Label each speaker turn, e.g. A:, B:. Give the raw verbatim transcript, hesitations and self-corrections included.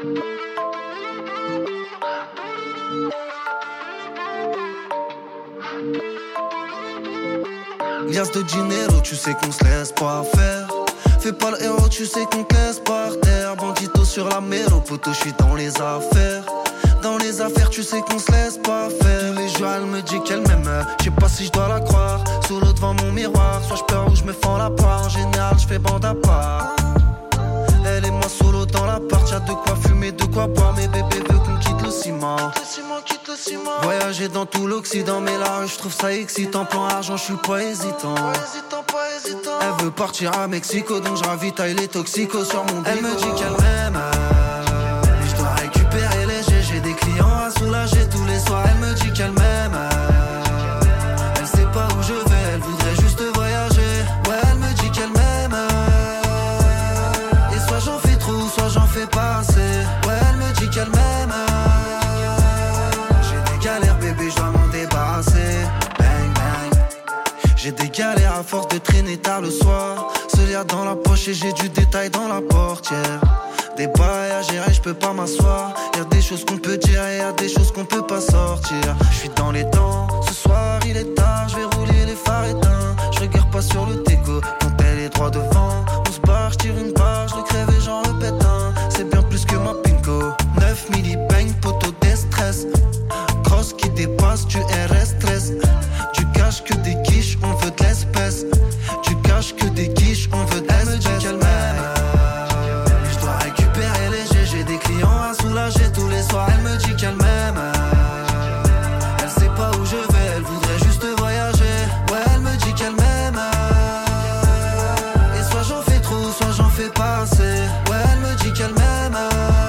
A: Lias de dinero, tu sais qu'on se laisse pas faire. Fais pas le héros, tu sais qu'on te laisse par terre. Bandito sur la mélo, poto, j'suis dans les affaires. Dans les affaires, tu sais qu'on se laisse pas faire. Tous les jours, elle me dit qu'elle m'aime. Je sais pas si je dois la croire. Solo devant mon miroir, soit je pleure ou je me fends la poire. En général, je fais bande à part. Elle et moi solo dans l'appart, y'a de quoi fumer, de quoi boire. Mais bébé veut qu'on quitte le ciment. Quitte le ciment. Voyager dans tout l'Occident, mais là je trouve ça excitant. Plan argent, je suis pas hésitant. Pas hésitant, pas hésitant. Elle veut partir à Mexico, donc je ravitaille les toxicos sur mon bigo. Elle me dit qu'elle m'aime, et je dois récupérer les G. J'ai des clients à soulager tous les soirs. Elle me dit qu'elle m'aime, elle sait pas où je vais, elle voudrait juste voyager. Ouais, elle me dit qu'elle m'aime, et soit j'en fais trop, soit j'en fais pas assez. Ouais, elle me dit qu'elle m'aime. Galère bébé, je dois m'en débarrasser. Bang bang. J'ai des galères à force de traîner tard le soir. Ce lien dans la poche et j'ai du détail dans la portière. Des bails à gérer, je peux pas m'asseoir. Y'a des choses qu'on peut dire et y'a des choses qu'on peut pas sortir. Je suis dans les temps, ce soir il est tard. Je vais rouler les phares éteints. Je regarde pas sur le déco quand elle est droit devant. On se barre, je tire une barre, je le crève et j'en répète un. C'est bien plus que ma pinko. neuf milli bang, poteau déstress. Cross qui dépasse du R S treize. Du cash que des quiches, on veut de l'espèce. Du cash que des quiches, on veut de l'espèce. Elle me dit qu'elle m'aime, je dois récupérer les G. J'ai des clients à soulager tous les soirs. Elle me dit qu'elle m'aime, elle sait pas où je vais, elle voudrait juste voyager. Ouais, elle me dit qu'elle m'aime, et soit j'en fais trop, soit j'en fais pas assez. Ouais, elle me dit qu'elle m'aime.